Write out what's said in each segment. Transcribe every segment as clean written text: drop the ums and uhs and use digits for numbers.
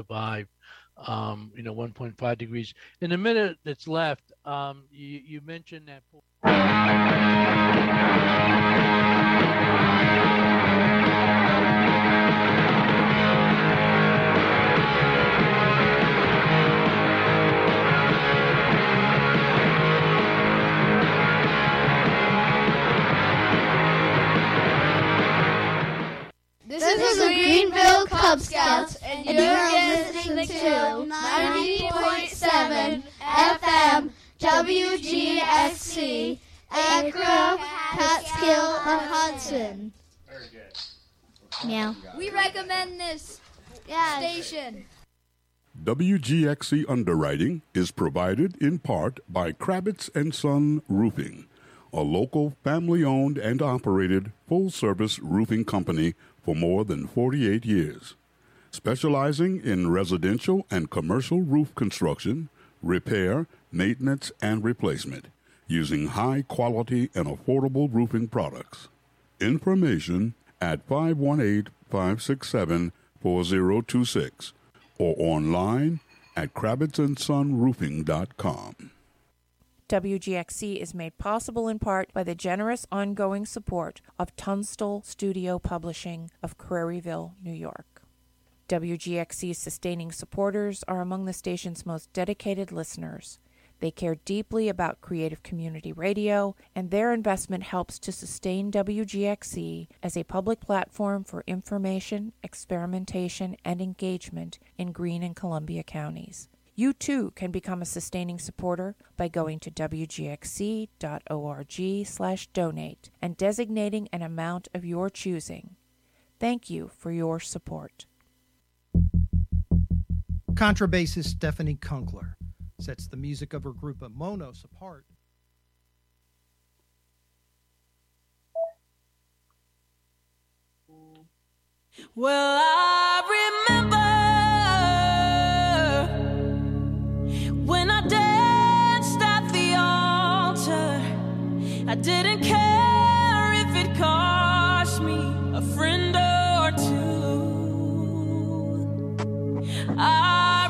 survive, 1.5 degrees. In the minute that's left, you mentioned that. This is the Greenville Cub Scouts, and you're listening to 90.7 FM WGXC, Accra, Catskill, and Hudson. Very good. Meow. We recommend this station. WGXC underwriting is provided in part by Kravitz & Son Roofing, a local family-owned and operated full-service roofing company for more than 48 years, specializing in residential and commercial roof construction, repair, maintenance, and replacement, using high-quality and affordable roofing products. Information at 518-567-4026 or online at KravitzandSonRoofing.com. WGXC is made possible in part by the generous ongoing support of Tunstall Studio Publishing of Craryville, New York. WGXC's sustaining supporters are among the station's most dedicated listeners. They care deeply about creative community radio, and their investment helps to sustain WGXC as a public platform for information, experimentation, and engagement in Greene and Columbia counties. You, too, can become a sustaining supporter by going to wgxc.org/donate and designating an amount of your choosing. Thank you for your support. Contrabassist Stephanie Kunkler sets the music of her group of Monos apart. Well, I remember when I danced at the altar, I didn't care if it cost me a friend or two. I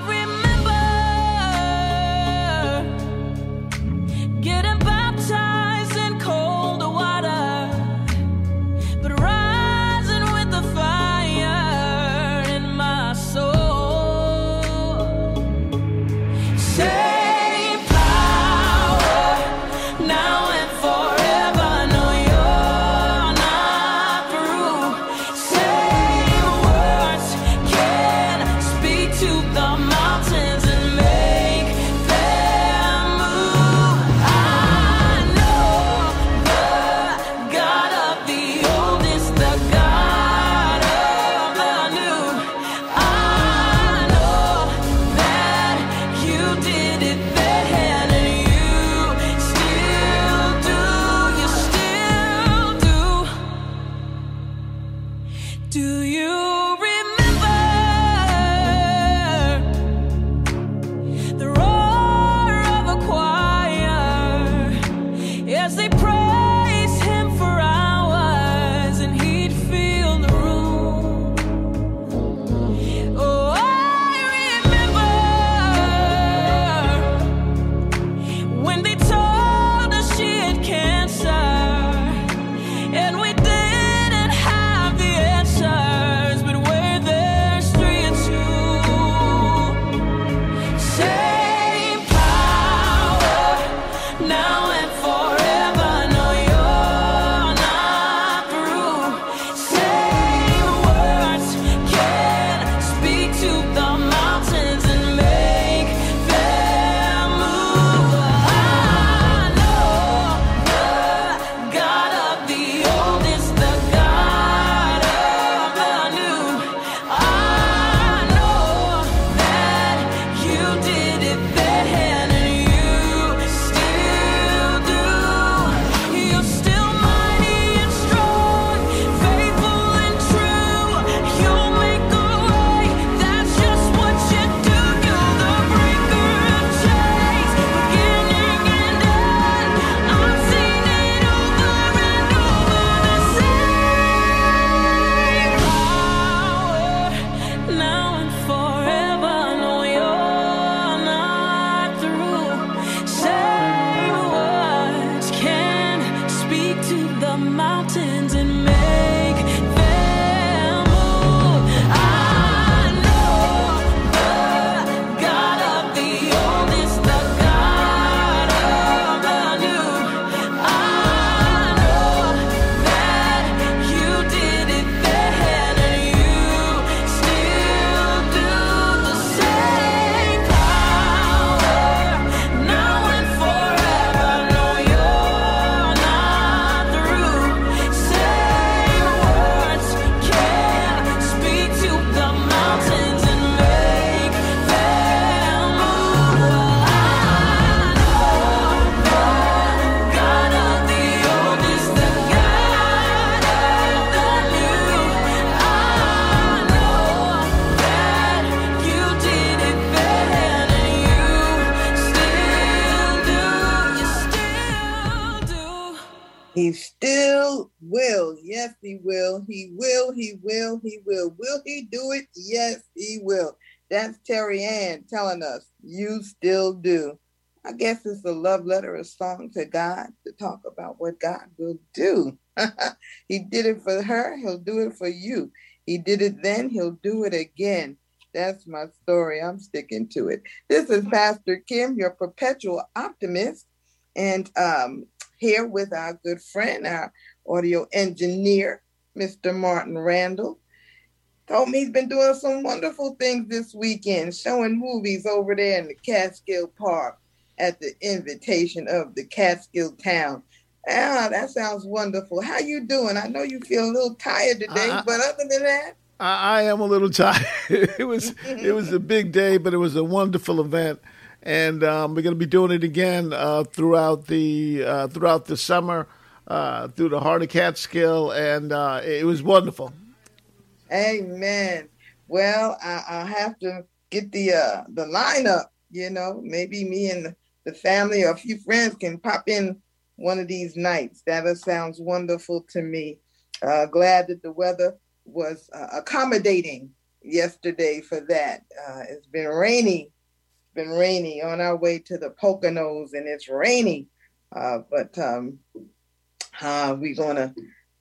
remember getting baptized in cold water, but rising with the fire in my soul. Same power now and forever. No, you're not through. Same words can speak to the mountains and make them move. I know the God of the old is the God of the new. I know that you did it then and you still do. You still do. Do you remember He still will. Yes, he will. He will. He will. He will. Will he do it? Yes, he will. That's Terry Ann telling us, you still do. I guess it's a love letter, a song to God to talk about what God will do. He did it for her. He'll do it for you. He did it then. He'll do it again. That's my story. I'm sticking to it. This is Pastor Kim, your perpetual optimist. And here with our good friend, our audio engineer, Mr. Martin Randall. Told me he's been doing some wonderful things this weekend, showing movies over there in the Catskill Park at the invitation of the Catskill town. Ah, that sounds wonderful. How you doing? I know you feel a little tired today, but other than that, I am a little tired. It was a big day, but it was a wonderful event, and we're going to be doing it again throughout the summer, through the heart of Catskill, and it was wonderful. Amen. Well, I'll have to get the lineup. You know, maybe me and the family or a few friends can pop in one of these nights. That sounds wonderful to me. Glad that the weather was accommodating yesterday for that. It's been rainy. On our way to the Poconos, and it's rainy. But we're going to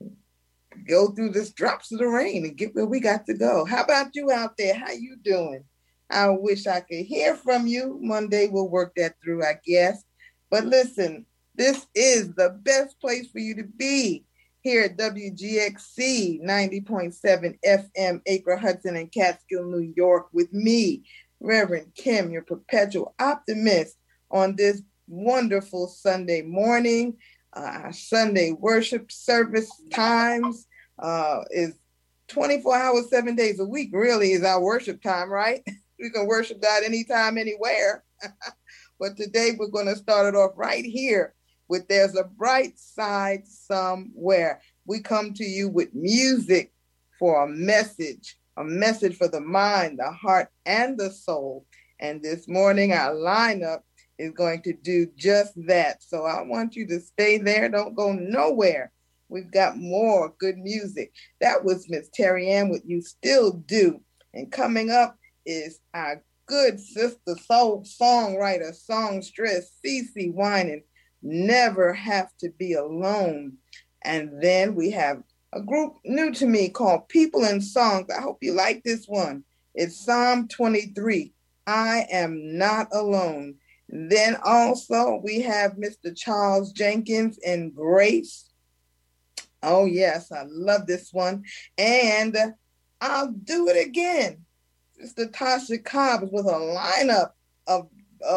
go through this drops of the rain and get where we got to go. How about you out there? How you doing? I wish I could hear from you. Monday we'll work that through, I guess. But listen, this is the best place for you to be here at WGXC 90.7 FM, Acre, Hudson, and Catskill, New York, with me, Reverend Kim, your perpetual optimist, on this wonderful Sunday morning. Our Sunday worship service times is 24 hours, 7 days a week, really, is our worship time, right? We can worship God anytime, anywhere. But today we're going to start it off right here with There's a Bright Side Somewhere. We come to you with music for a message for the mind, the heart, and the soul. And this morning our lineup is going to do just that. So I want you to stay there. Don't go nowhere. We've got more good music. That was Miss Terry Ann with You Still Do. And coming up is our good sister, soul songwriter, songstress, Cece Winan, Never Have to Be Alone. And then we have a group new to me called People in Songs. I hope you like this one. It's Psalm 23, I Am Not Alone. Then also we have Mr. Charles Jenkins and Grace. Oh yes, I love this one. And I'll Do It Again. Sister Tasha Cobbs with a lineup of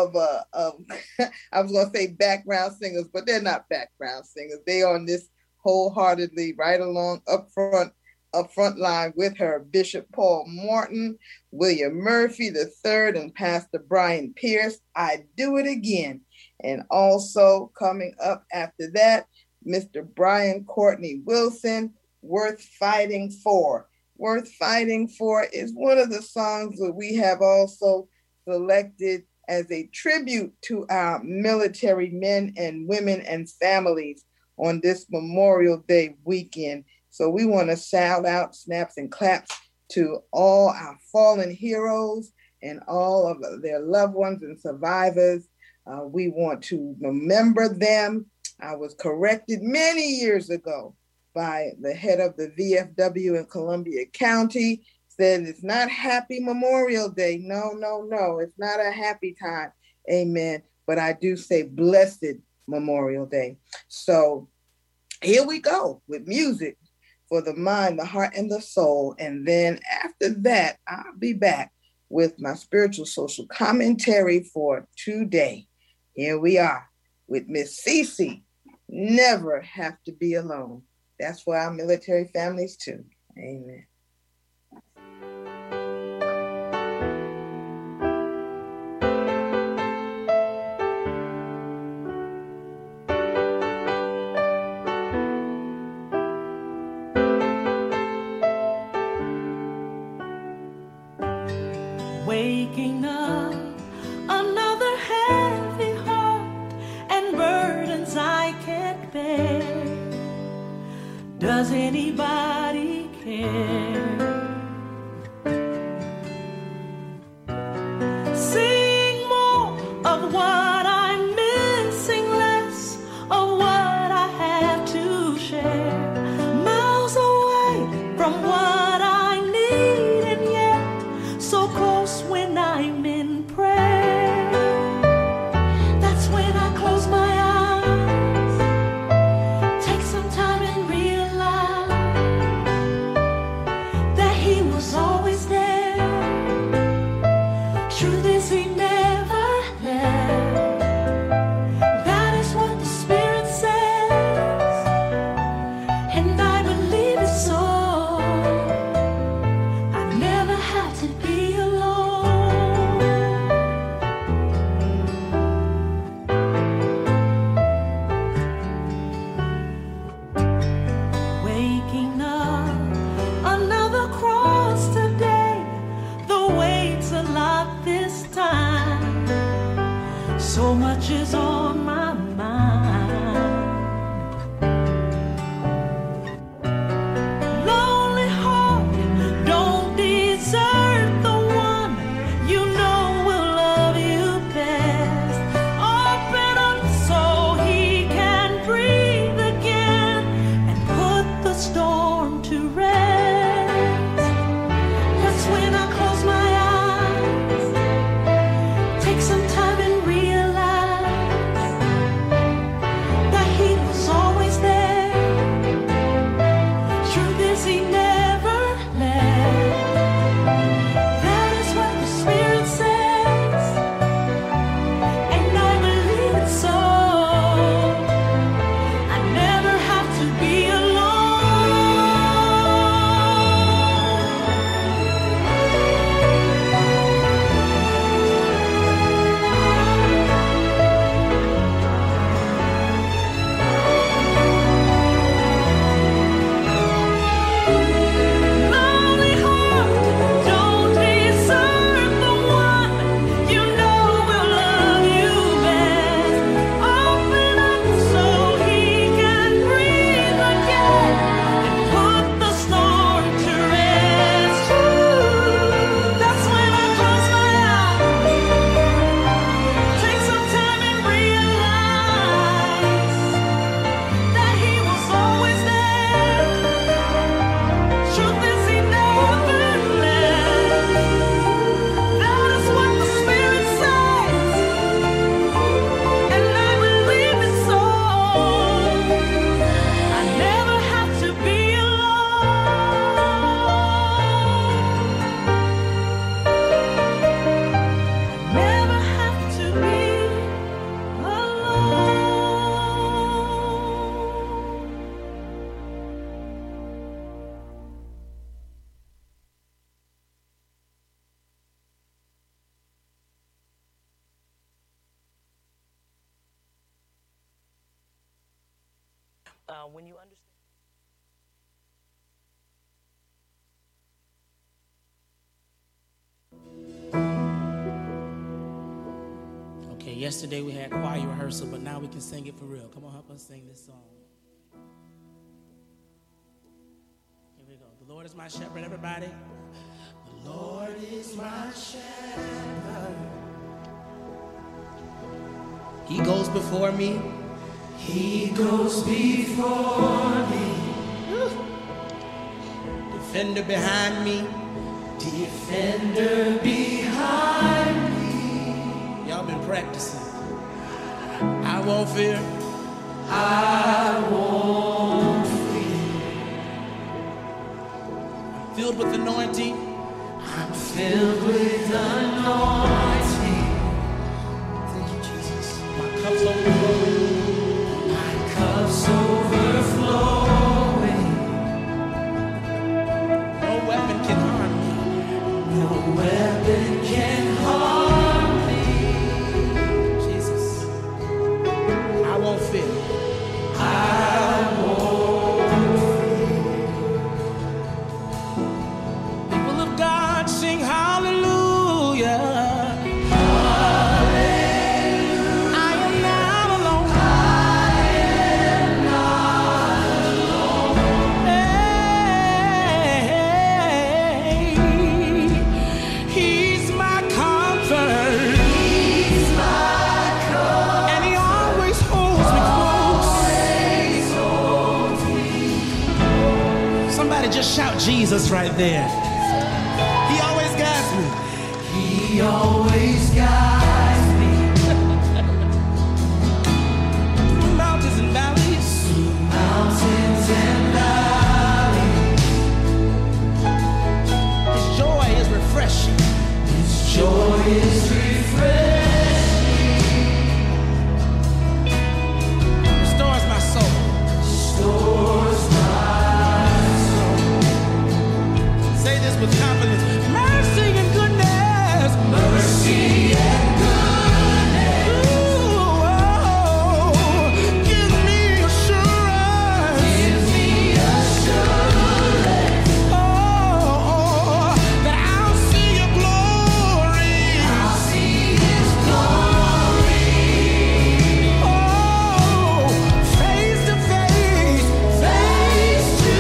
I was going to say background singers, but they're not background singers. They are on this wholeheartedly right along up front line with her. Bishop Paul Morton, William Murphy III, and Pastor Brian Pierce, I Do It Again. And also coming up after that, Mr. Brian Courtney Wilson, Worth Fighting For. Worth Fighting For is one of the songs that we have also selected as a tribute to our military men and women and families on this Memorial Day weekend. So we want to shout out, snaps and claps to all our fallen heroes and all of their loved ones and survivors. We want to remember them. I was corrected many years ago by the head of the VFW in Columbia County, said it's not Happy Memorial Day. No, it's not a happy time. Amen. But I do say Blessed Memorial Day. So here we go with music for the mind, the heart, and the soul. And then after that, I'll be back with my spiritual social commentary for today. Here we are with Miss Cece, Never Have to Be Alone. That's for our military families too. Amen. Waking up, another heavy heart and burdens I can't bear. Does anybody care? Sing more of what I'm missing, less of what I have to share. Miles away from what I need, and yet so close when I'm in prayer. That's when I close my eyes, take some time and realize that He was always there. Truth is, He never left. That is what the Spirit says, and I believe it so. I never had to be alone. Waking up, another cross today. The weight's a lot this time. So much is on my mind. Lonely heart, don't desert the one you know will love you best. Open up so He can breathe again and put the storm to rest. That's when I close my eyes, take some time and realize that He was always there. Truth is, He never left. That is what the Spirit says, and I believe it so. I never have to be alone. Lonely heart, don't desert the one you know will love you best. Open up so He can breathe again and put the storm to rest. That's when I close my eyes, take some time and realize that He was always there. Truth is, He never left. That is what the Spirit says, and I believe it so. I never have to be alone. Never have to be alone. When you understand. Okay, yesterday we had choir rehearsal, but now we can sing it for real. Come on, help us sing this song. Here we go. The Lord is my shepherd, everybody. The Lord is my shepherd. He goes before me. He goes before me. Defender behind me. Defender behind me. Y'all been practicing. I won't fear. I won't fear. I'm filled with anointing. I'm filled with anointing. Thank you, Jesus. My cup's overflowing. My cup's overflowing. No weapon can harm me. No weapon can harm me. Jesus. I won't fear. I won't fear. People of God sing hallelujah. Shout Jesus right there. He always guides me. He always guides me. Through mountains and valleys. Through mountains and valleys. His joy is refreshing. His joy is refreshing. Restores my soul. Restores my soul. Say this with confidence. Mercy and goodness. Mercy and goodness. Ooh, oh, give me assurance. Give me assurance. Oh, that I'll see your glory. I'll see His glory. Oh, face to face. Face to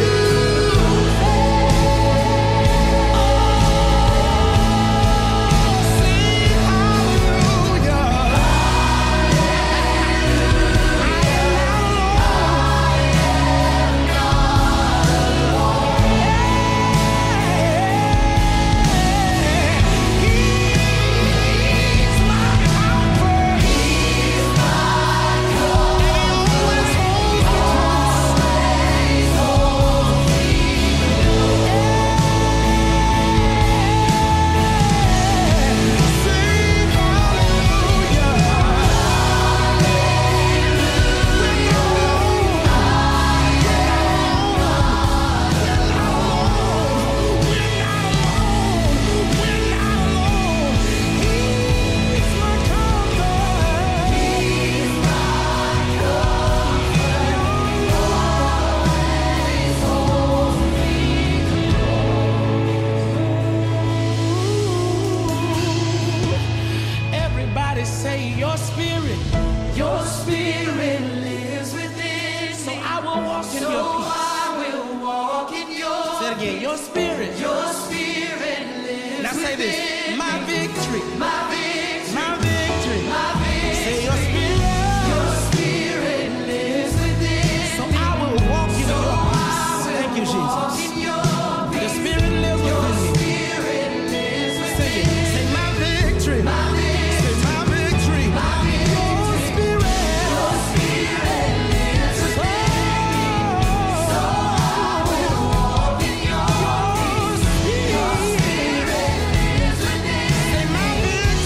Everybody say your spirit. Your spirit lives within So me. I will walk in So your peace. I will walk in your Say it again. Your spirit. Your spirit lives Now say this. within My me. victory. My victory. My victory. My victory. Say your spirit. Your spirit lives within So me. I will walk in So your I peace. will Thank you, walk Jesus. in your The peace. spirit lives Your within me. spirit lives Say within it. me. Say my victory. My victory. Say my victory. My victory. Your spirit. Your spirit lives within me. So I will walk in your peace. Your spirit lives within me. Say my victory.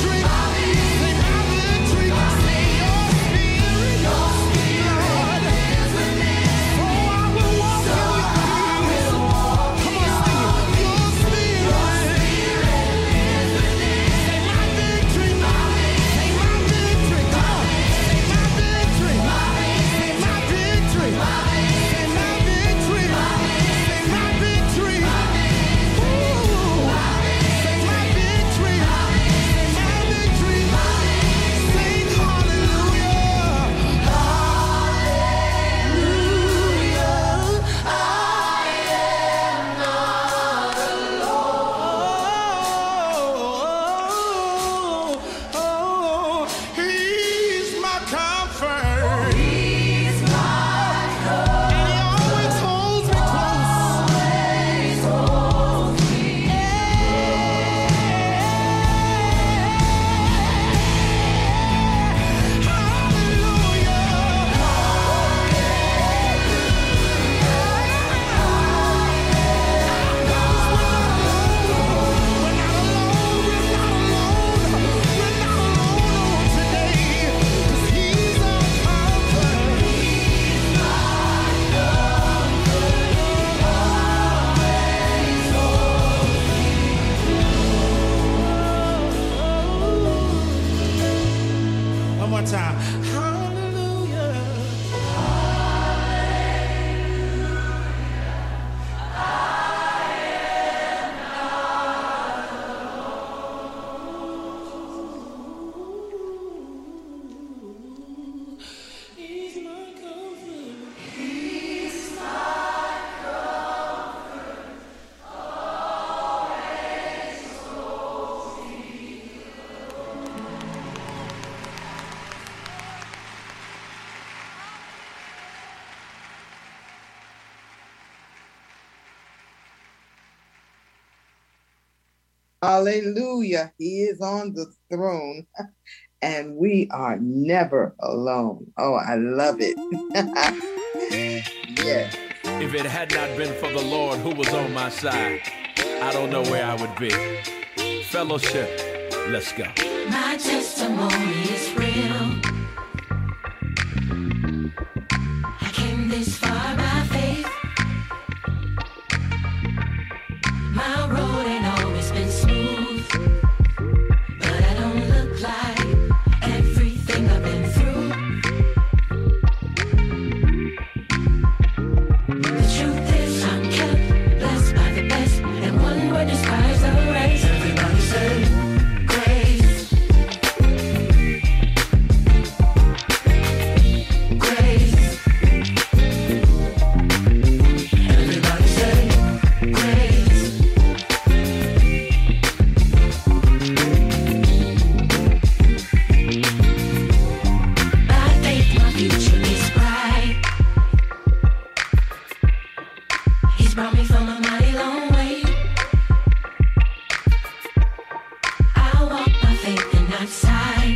Hallelujah. He is on the throne and we are never alone. Oh, I love it. Yes. If it had not been for the Lord who was on my side, I don't know where I would be. Fellowship, let's go. My testimony is real. I came this far by faith. My road ain't always been smooth, but I don't look like everything I've been through. The truth is I'm kept blessed by the best, and one word describes the rest. Everybody say grace. Grace. Everybody say grace. By faith my future is bright. He's brought me from a mighty long way. I walk by faith and not sight.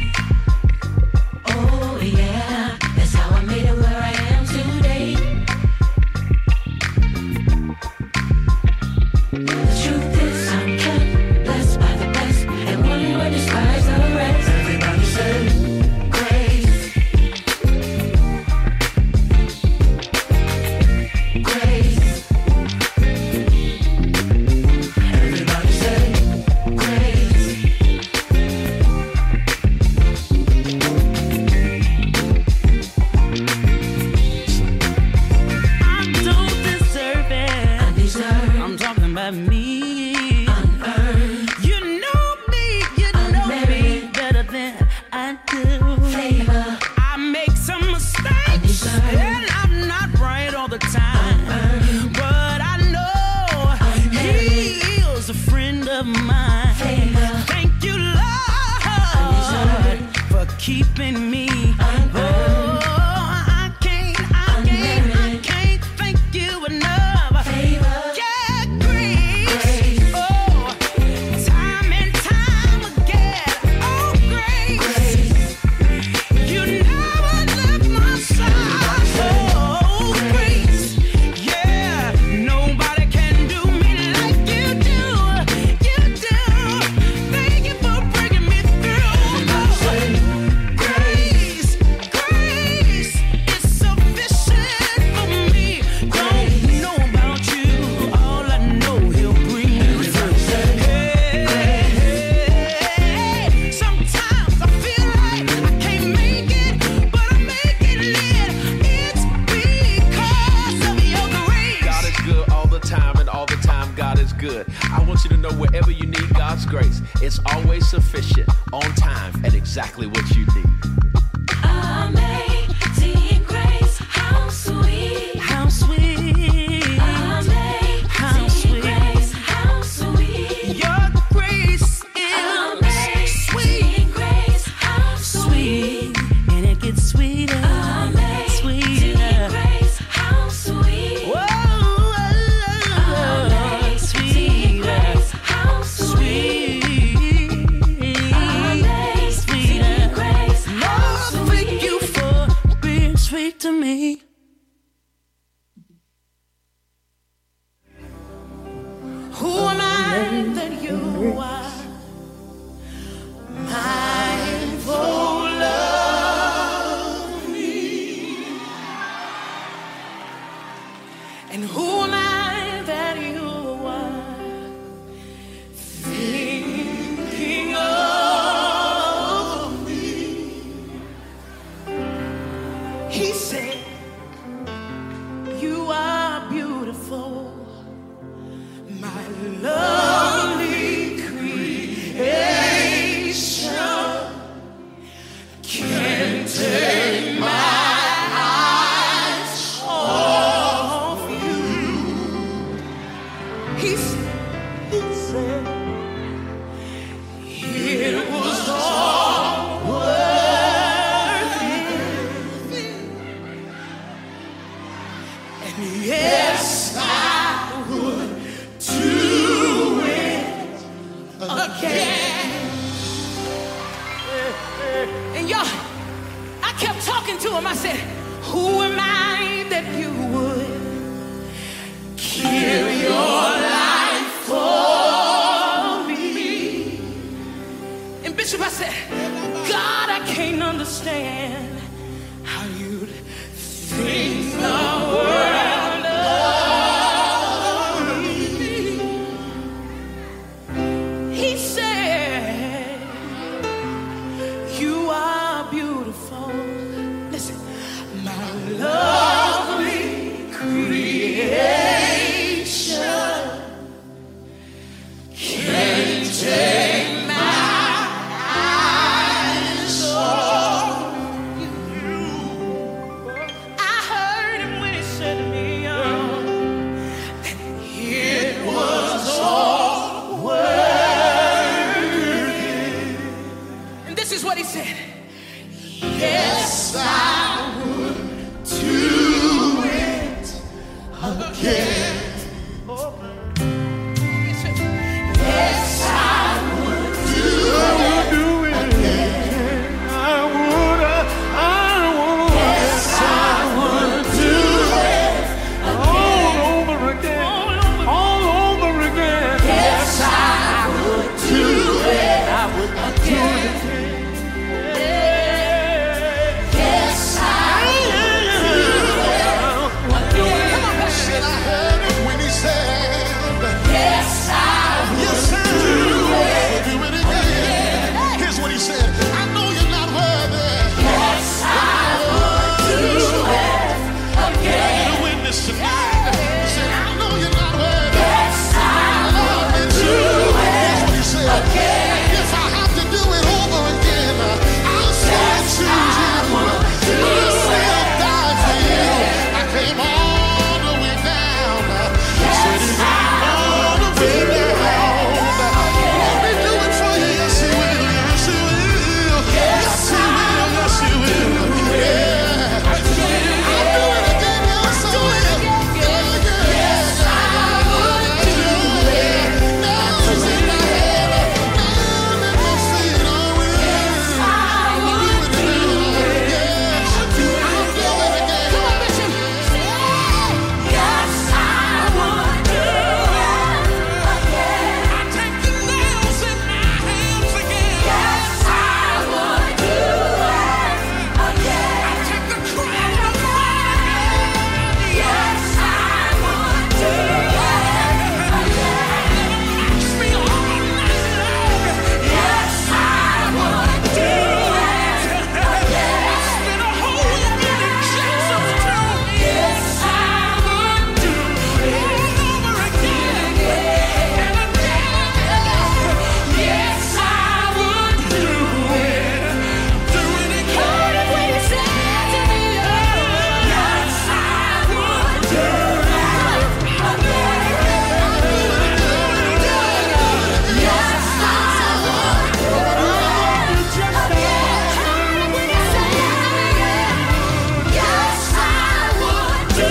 Oh yeah, that's how I made it where I am today. The truth is I'm kept blessed by the best, and one word describes the rest. Everybody say grace. Grace. Everybody say grace. I don't deserve it. Undeserved. I'm talking about me. Unearned. You know me Unmerited. better than I do. Favor. I make some mistakes, Undeserved. and I'm not right all the time. Unearned. But I know Unmerited. He is a friend of mine. Favor. Thank you, Lord, Undeserved. for keeping me. Unearned. I can't thank you enough. Favor. Yeah, grace. Grace. Oh, time and time again. Oh, grace. Grace. You never left my side. Oh, grace. Yeah, nobody can do me like you do. You do. Thank you for bringing me through. Grace, grace is sufficient for me. Don't know about you, all I know He'll bring me through. Hey, sometimes I feel like I can't make it, but I'm making it. It's because of Your grace. God is good all the time, and all the time God is good. I want you to know wherever you need God's grace, it's always sufficient, on time, and exactly what you need. Amazing grace, how sweet. How sweet, how Amazing sweet. grace, how sweet. Your grace is sweet, Amazing grace, how sweet. sweet, and it gets sweeter, Amazing sweeter. grace, how sweet. Whoa, Amazing sweeter, grace, how sweet. sweet, Amazing sweeter. grace, how Lord, thank sweet. you for And y'all, I kept talking to him. I said, who am I that you would give your life for me? And Bishop, I said, God, I can't understand how you'd think the world of me. He said, you are beautiful. Listen, my lovely creation. Can't take my eyes off you. I heard him when he said to me, that it was all worth it. And this is what he said. Yes, I would do it again. Yes, I would do it again. I would. Yes, I would do it all over again. All over again. Yes, I would do it. I would do it again. Yes, I would do it again. Come on, Pastor. I heard him when he said, yes, I would do it again. Here's what he said. I know you're not worthy. Yes, I would do it again. The witness tonight. He said, I know you're not worthy. Yes, I would do it again. If I have to do it over again, I'll still choose you. I'll still die for you. I came all the way down. Said he came all the way down. Won't he do it for you? Yes, he will. Yes, he will. Yes, he will. Yes, he will. Yeah. I'll do it again. Yes, I will. Yes, I would do it. Now it's in my head. Now let me see it. I will. Yes, I would do it. Yes, I'll do it again. Come on, Bishop. Yes, I would do it again. I take the nails in my hands again. Yes, I would do it again. I take the crown of mine. Yes, I would do it again. Watch me all night long. Yes, I would do it again. I spent a whole weekend in Jackson's town. Yes, I would do it all over again and again. Yes, I would do it again. Heard it when he said to me, yes, I would do it again. Yes, I would do it again. Heard it when he said to me, yes, I would do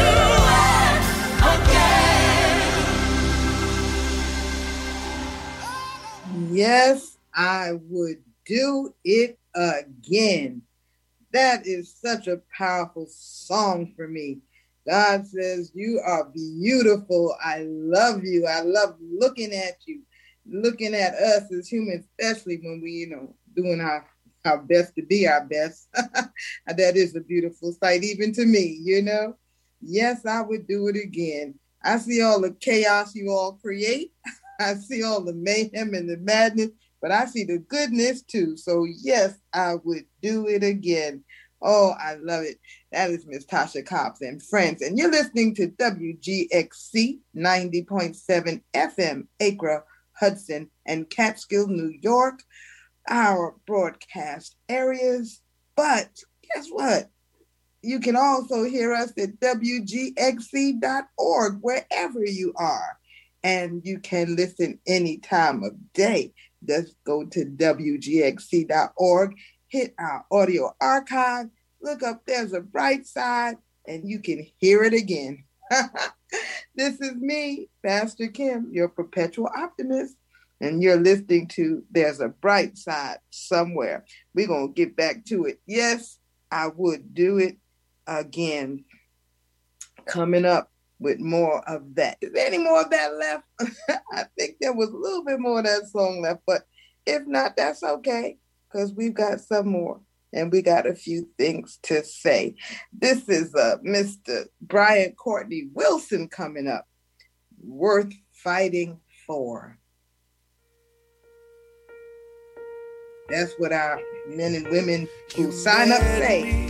it again. Yes, I would do it again. That is such a powerful song for me. God says, you are beautiful. I love you. I love looking at you, looking at us as humans, especially when we, doing our best to be our best. That is a beautiful sight, even to me, Yes, I would do it again. I see all the chaos you all create. I see all the mayhem and the madness, but I see the goodness too. So yes, I would do it again. Oh, I love it. That is Miss Tasha Cobbs and Friends. And you're listening to WGXC 90.7 FM, Acre, Hudson, and Catskill, New York, our broadcast areas. But guess what? You can also hear us at WGXC.org, wherever you are. And you can listen any time of day. Just go to WGXC.org, hit our audio archive, look up, there's a bright side, and you can hear it again. This is me, Pastor Kim, your perpetual optimist, and you're listening to There's a Bright Side Somewhere. We're going to get back to it. Yes, I would do it again. Coming up with more of that. Is there any more of that left? I think there was a little bit more of that song left, but if not, that's okay, because we've got some more and we got a few things to say. This is Mr. Brian Courtney Wilson coming up. Worth Fighting For. That's what our men and women who sign up say.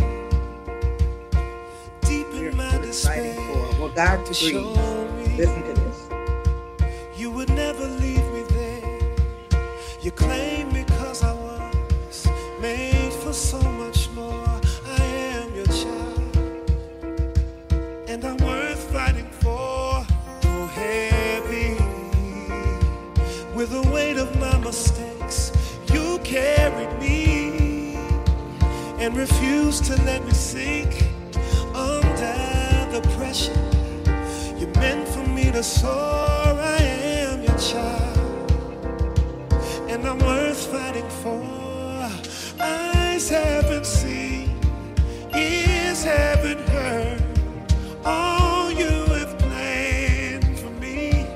We're worth fighting for. Well, God agrees. Listen to this. You would never leave me there. You claim because I was made for so much more. I am your child, and I'm worth fighting for. Oh, heavy with the weight of my mistakes, you carried me and refused to let me sink under the pressure. You meant for me to soar. I am your child, and I'm worth fighting for. Eyes haven't seen, ears haven't heard all you have planned for me,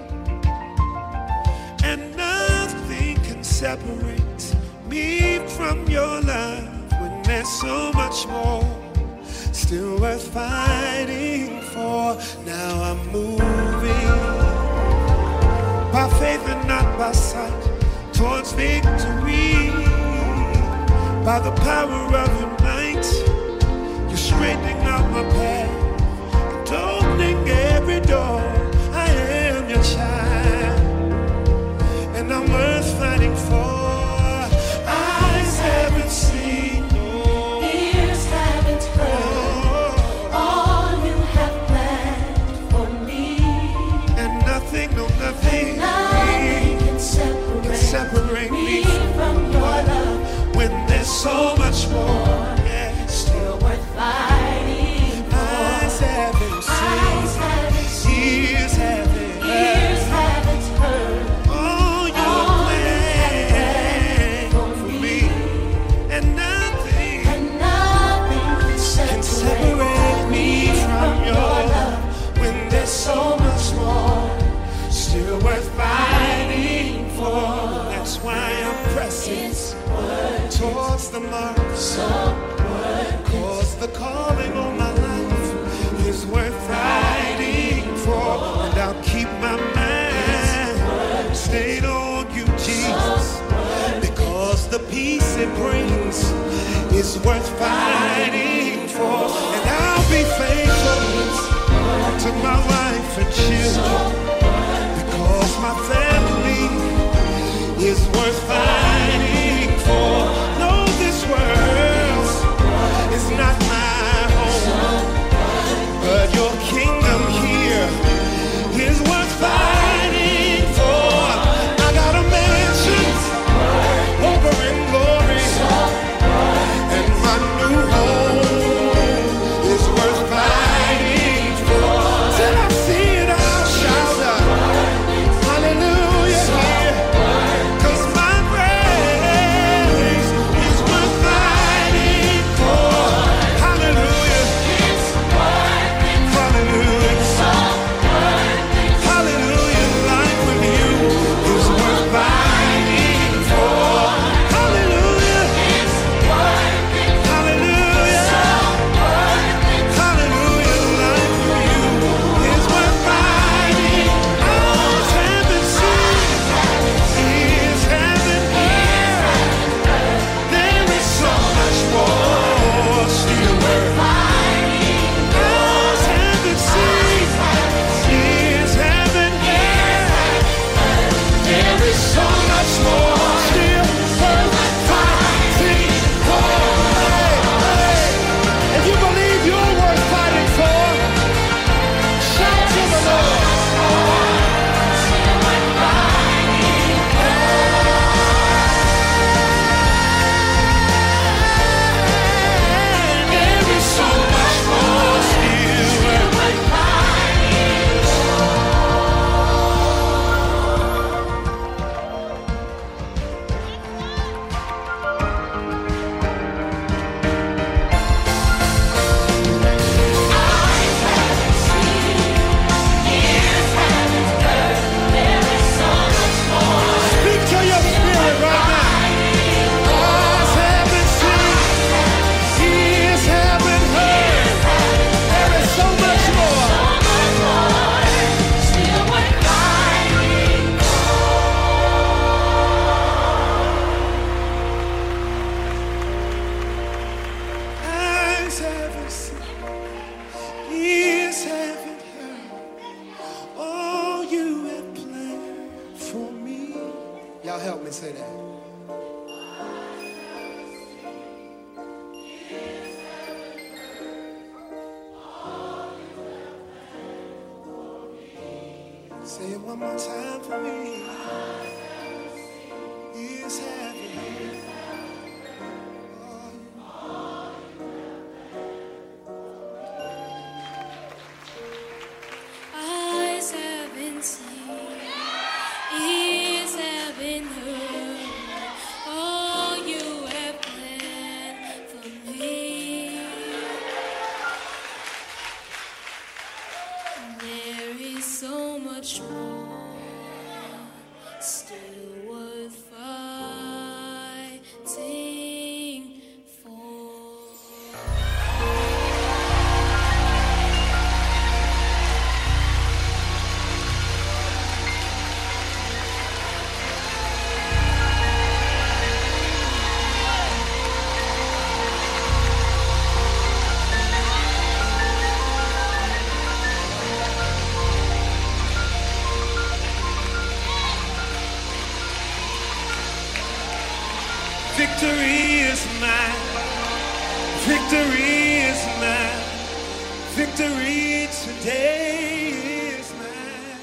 and nothing can separate me from your love when there's so much more still worth fighting for. Now I'm moving by faith and not by sight towards victory. By the power of your might, you're straightening out my path, opening every door. I am your child, and I'm worth fighting for. Eyes haven't seen, ears haven't heard all you have planned for me, and nothing, no nothing, can separate me from your love. When there's so much more, yeah, still worth fighting for. Eyes haven't seen, ears haven't heard all you planned for me, and nothing can separate me from your love. When there's so much more, still worth fighting for. That's why I'm pressing towards the mark, cause the calling on my life is worth fighting for. And I'll keep my mind stayed on you, Jesus, because the peace it brings is worth fighting for. And I'll be faithful to my wife and children, because my family is worth fighting for. No, this world is not my home, but your kingdom here is worth fighting for. I got a mansion over in glory, and my new home is worth fighting for. Till I see it, I'll shout out hallelujah here, 'cause my praise Say it one more time for me. Is heaven. Eyes haven't seen, ears haven't heard all you have planned for me. There is so much more still worth fighting for. Victory is mine. Victory is mine. Victory today is mine.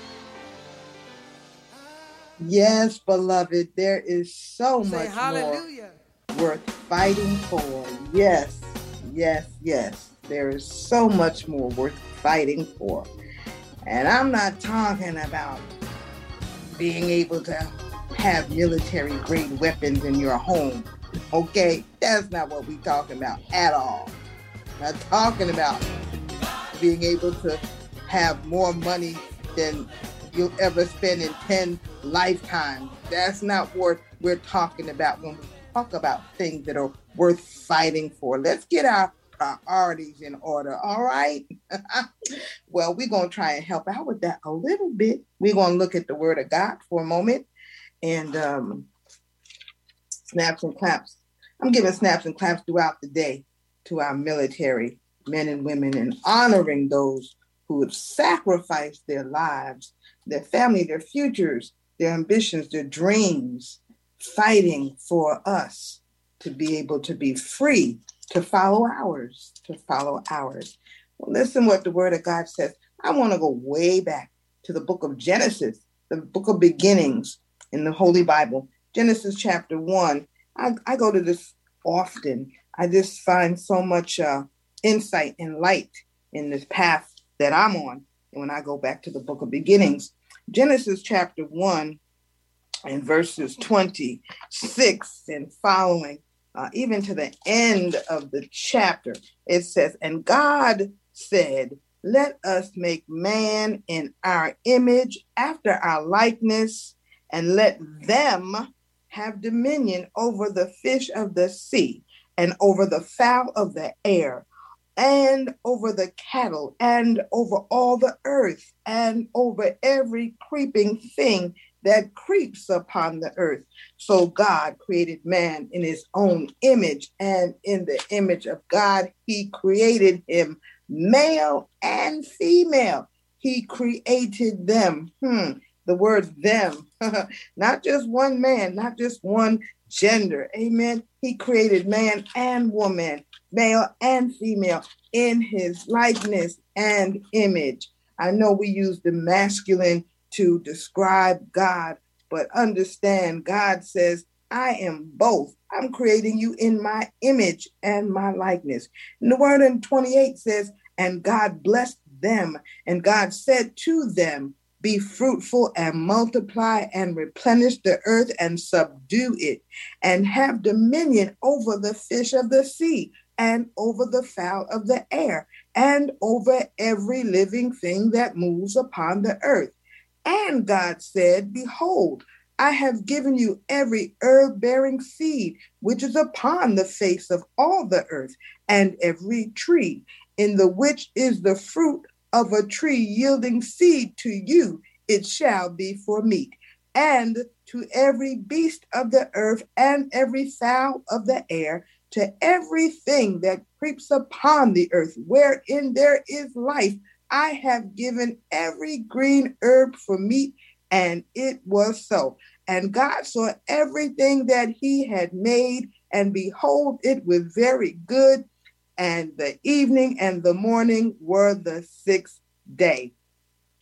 Yes, beloved, there is so Say much hallelujah. more worth fighting for. Yes, yes, yes. There is so much more worth fighting for. And I'm not talking about being able to have military grade weapons in your home. Okay, that's not what we're talking about at all. Not talking about being able to have more money than you'll ever spend in 10 lifetimes. That's not what we're talking about when we talk about things that are worth fighting for. Let's get our priorities in order, all right? Well, we're going to try and help out with that a little bit. We're going to look at the Word of God for a moment and snaps and claps. I'm giving snaps and claps throughout the day to our military men and women and honoring those who have sacrificed their lives, their family, their futures, their ambitions, their dreams, fighting for us to be able to be free, to follow ours, Well, listen what the Word of God says. I want to go way back to the book of Genesis, the book of beginnings in the Holy Bible. Genesis chapter 1. I go to this often. I just find so much insight and light in this path that I'm on. And when I go back to the book of beginnings, Genesis chapter 1 and verses 26 and following, even to the end of the chapter, it says, and God said, let us make man in our image after our likeness, and let them have dominion over the fish of the sea, and over the fowl of the air, and over the cattle, and over all the earth, and over every creeping thing that creeps upon the earth. So God created man in his own image, and in the image of God, he created him, male and female. He created them. The word them, not just one man, not just one gender. Amen. He created man and woman, male and female, in his likeness and image. I know we use the masculine to describe God, but understand God says, I am both. I'm creating you in my image and my likeness. And the word in 28 says, and God blessed them, and God said to them, be fruitful and multiply and replenish the earth and subdue it, and have dominion over the fish of the sea and over the fowl of the air and over every living thing that moves upon the earth. And God said, behold, I have given you every herb-bearing seed which is upon the face of all the earth, and every tree in the which is the fruit of a tree yielding seed to you, it shall be for meat. And to every beast of the earth and every fowl of the air, to everything that creeps upon the earth, wherein there is life, I have given every green herb for meat. And it was so. And God saw everything that he had made, and behold, it was very good. And the evening and the morning were the sixth day.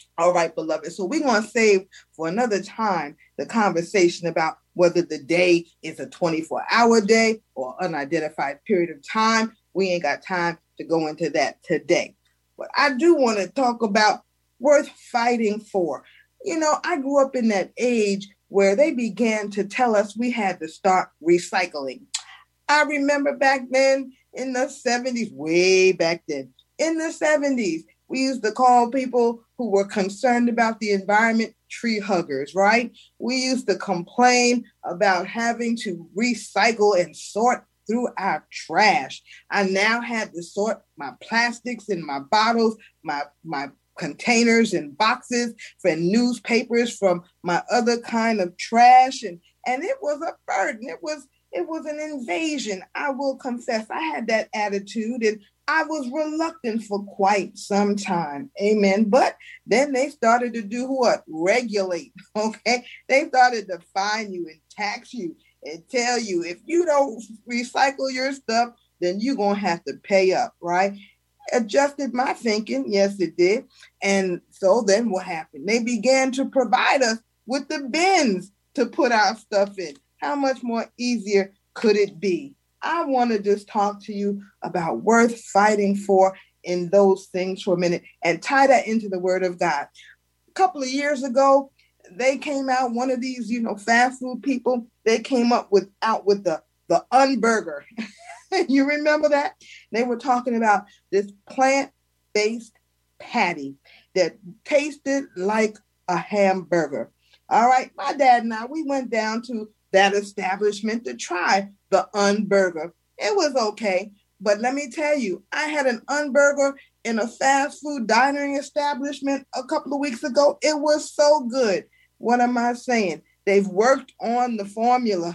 All right, beloved. So we're going to save for another time the conversation about whether the day is a 24-hour day or unidentified period of time. We ain't got time to go into that today. But I do want to talk about worth fighting for. You know, I grew up in that age where they began to tell us we had to start recycling. I remember back then in the 70s, way back then, in the 70s, we used to call people who were concerned about the environment tree huggers, right? We used to complain about having to recycle and sort through our trash. I now had to sort my plastics and my bottles, my containers and boxes for newspapers from my other kind of trash. And it was a burden. It was an invasion. I will confess I had that attitude, and I was reluctant for quite some time. Amen. But then they started to do what? Regulate. Okay. They started to fine you and tax you and tell you if you don't recycle your stuff, then you're going to have to pay up, right? Adjusted my thinking. Yes, it did. And so then what happened? They began to provide us with the bins to put our stuff in. How much more easier could it be? I want to just talk to you about worth fighting for in those things for a minute and tie that into the Word of God. A couple of years ago, they came out, one of these, fast food people, they came out with the Unburger. You remember that? They were talking about this plant-based patty that tasted like a hamburger. All right, my dad and I, we went down to that establishment to try the Unburger. It was okay, but let me tell you, I had an Unburger in a fast food dining establishment a couple of weeks ago. It was so good. What am I saying? They've worked on the formula.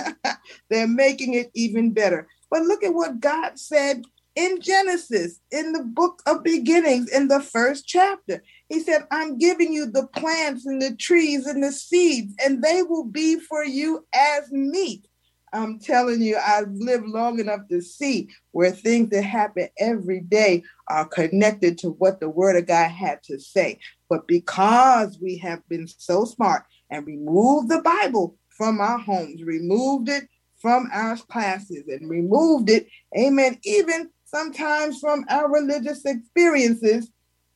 They're making it even better. But look at what God said in Genesis, in the book of beginnings, in the first chapter. He said, I'm giving you the plants and the trees and the seeds, and they will be for you as meat. I'm telling you, I've lived long enough to see where things that happen every day are connected to what the Word of God had to say. But because we have been so smart and removed the Bible from our homes, removed it from our classes, and removed it, amen, even sometimes from our religious experiences,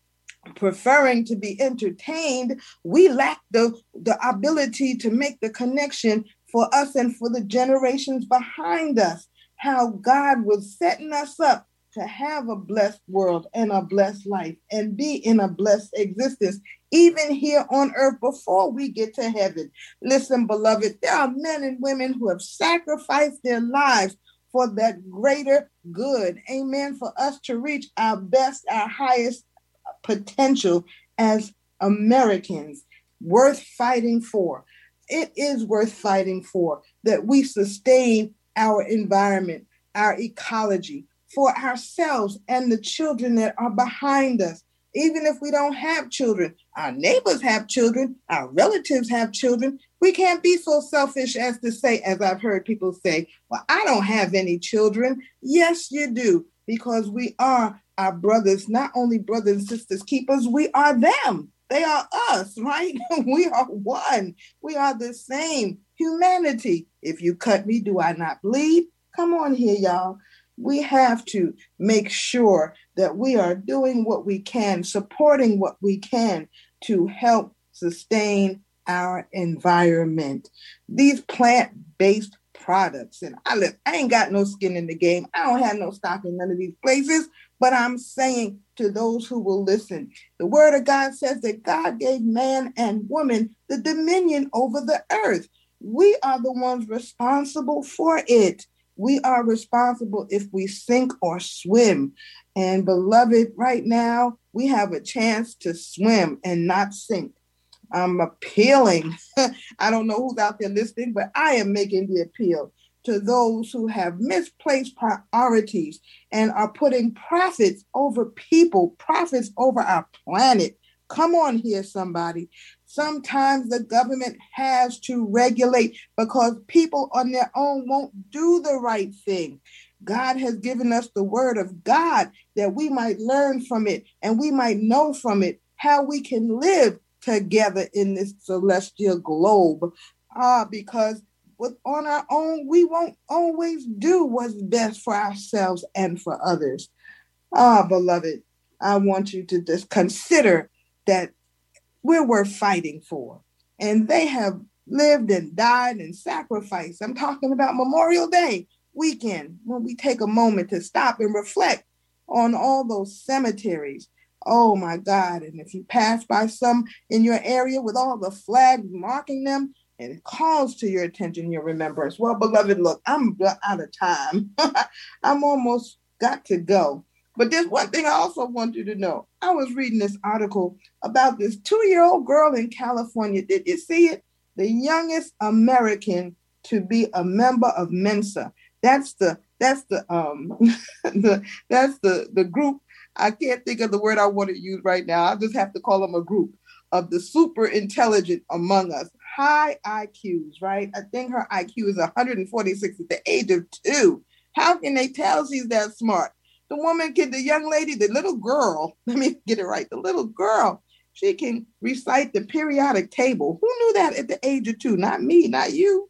preferring to be entertained, we lack the ability to make the connection for us and for the generations behind us, how God was setting us up to have a blessed world and a blessed life and be in a blessed existence, even here on earth before we get to heaven. Listen, beloved, there are men and women who have sacrificed their lives for that greater good. Amen. For us to reach our best, our highest potential as Americans, worth fighting for. It is worth fighting for that we sustain our environment, our ecology, for ourselves and the children that are behind us. Even if we don't have children, our neighbors have children, our relatives have children. We can't be so selfish as to say, as I've heard people say, well, I don't have any children. Yes, you do, because we are our brothers, not only brothers and sisters keepers, we are them. They are us, right? We are one. We are the same humanity. If you cut me, do I not bleed? Come on here, y'all. We have to make sure that we are doing what we can, supporting what we can to help sustain our environment. These plant-based products, and I ain't got no skin in the game. I don't have no stock in none of these places, but I'm saying to those who will listen, the Word of God says that God gave man and woman the dominion over the earth. We are the ones responsible for it. We are responsible if we sink or swim. And beloved, right now, we have a chance to swim and not sink. I'm appealing. I don't know who's out there listening, but I am making the appeal to those who have misplaced priorities and are putting profits over people, profits over our planet. Come on here, somebody. Sometimes the government has to regulate because people on their own won't do the right thing. God has given us the Word of God that we might learn from it and we might know from it how we can live together in this celestial globe. Because on our own, we won't always do what's best for ourselves and for others. Beloved, I want you to just consider that we're worth fighting for. And they have lived and died and sacrificed. I'm talking about Memorial Day weekend, when we take a moment to stop and reflect on all those cemeteries. Oh my God. And if you pass by some in your area with all the flags marking them, and it calls to your attention, your remembrance. Well, beloved, look, I'm out of time. I'm almost got to go. But there's one thing I also want you to know. I was reading this article about this 2-year-old girl in California. Did you see it? The youngest American to be a member of Mensa. That's the group. I can't think of the word I want to use right now. I just have to call them a group of the super intelligent among us. High IQs, right? I think her IQ is 146 at the age of 2. How can they tell she's that smart? The young lady, the little girl, let me get it right. The little girl, she can recite the periodic table. Who knew that at the age of 2? Not me, not you.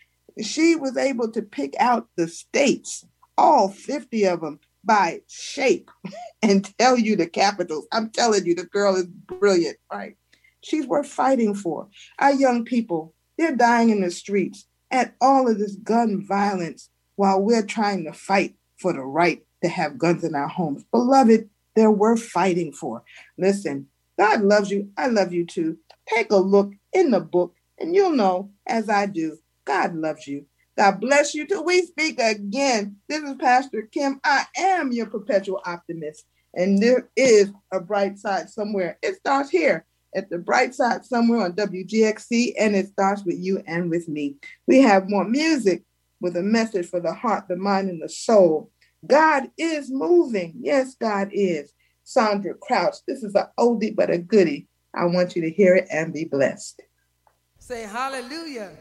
She was able to pick out the states, all 50 of them, by shape and tell you the capitals. I'm telling you, the girl is brilliant, right? She's worth fighting for. Our young people, they're dying in the streets at all of this gun violence while we're trying to fight for the right to have guns in our homes. Beloved, they're worth fighting for. Listen, God loves you. I love you too. Take a look in the book and you'll know, as I do, God loves you. God bless you till we speak again. This is Pastor Kim. I am your perpetual optimist. And there is a bright side somewhere. It starts here at the bright side somewhere on WGXC, and it starts with you and with me. We have more music with a message for the heart, the mind, and the soul. God is moving. Yes, God is. Sandra Crouch. This is an oldie but a goodie. I want you to hear it and be blessed. Say hallelujah.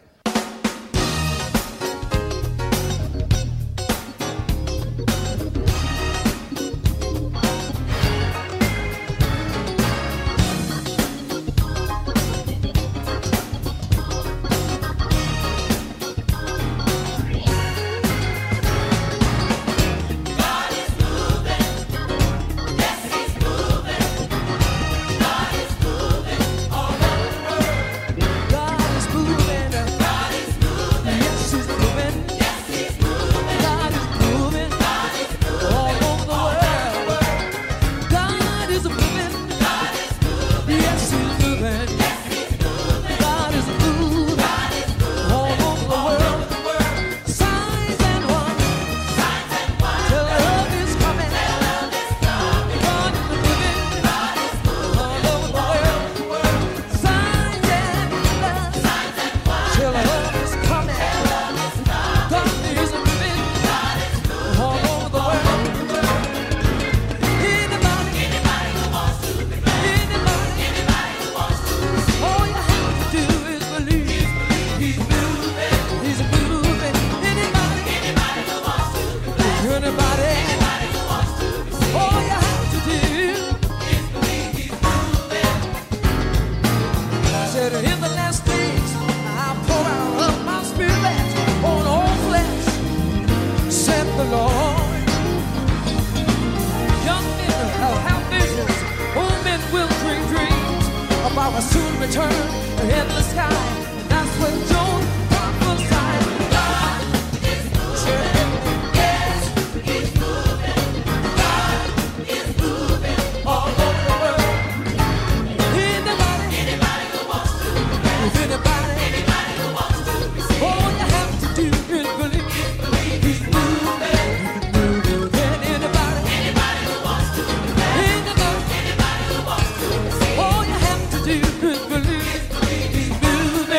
All you have to do is believe.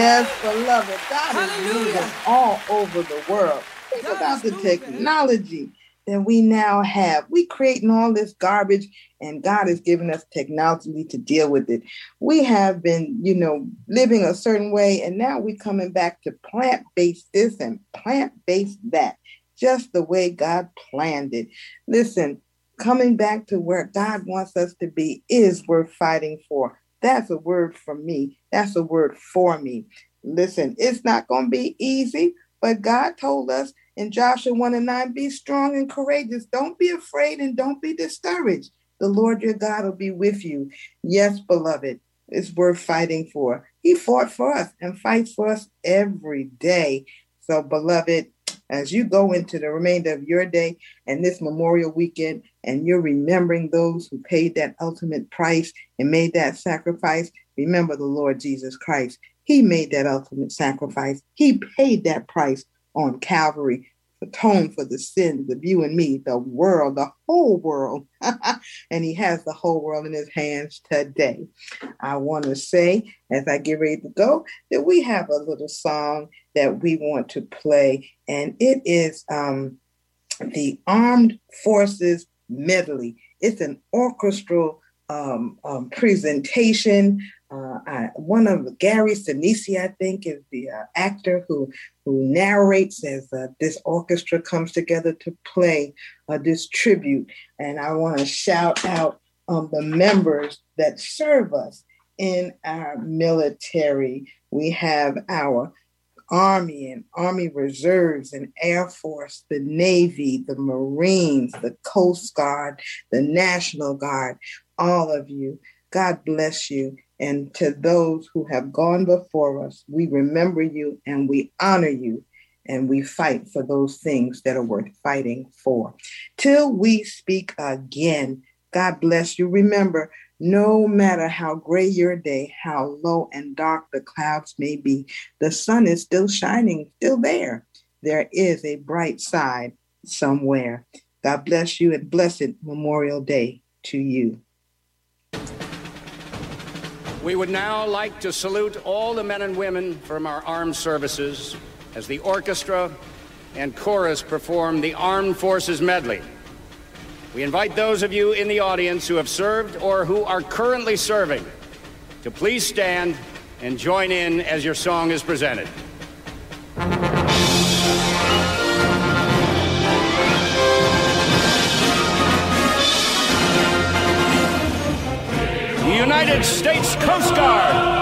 Yes, beloved. God is moving all over the world. Think about the technology that we now have. We creating all this garbage, and God has given us technology to deal with it. We have been, living a certain way, and now we're coming back to plant-based this and plant-based that, just the way God planned it. Listen, coming back to where God wants us to be is worth fighting for. That's a word from me. That's a word for me. Listen, it's not going to be easy, but God told us in Joshua 1:9, be strong and courageous. Don't be afraid and don't be discouraged. The Lord your God will be with you. Yes, beloved, it's worth fighting for. He fought for us and fights for us every day. So, beloved, as you go into the remainder of your day and this Memorial Weekend, and you're remembering those who paid that ultimate price and made that sacrifice, remember the Lord Jesus Christ. He made that ultimate sacrifice. He paid that price on Calvary, atoned for the sins of you and me, the world, the whole world. And he has the whole world in his hands today. I want to say, as I get ready to go, that we have a little song that we want to play, and it is the Armed Forces Medley. It's an orchestral presentation. One of Gary Sinise, I think, is the actor who narrates as this orchestra comes together to play this tribute. And I want to shout out the members that serve us in our military. We have our Army and Army Reserves and Air Force, the Navy, the Marines, the Coast Guard, the National Guard, all of you. God bless you. And to those who have gone before us, we remember you and we honor you, and we fight for those things that are worth fighting for. Till we speak again, God bless you. Remember, no matter how gray your day, how low and dark the clouds may be, the sun is still shining, still there. There is a bright side somewhere. God bless you, and blessed Memorial Day to you. We would now like to salute all the men and women from our armed services as the orchestra and chorus perform the Armed Forces Medley. We invite those of you in the audience who have served or who are currently serving to please stand and join in as your song is presented. The United States Coast Guard.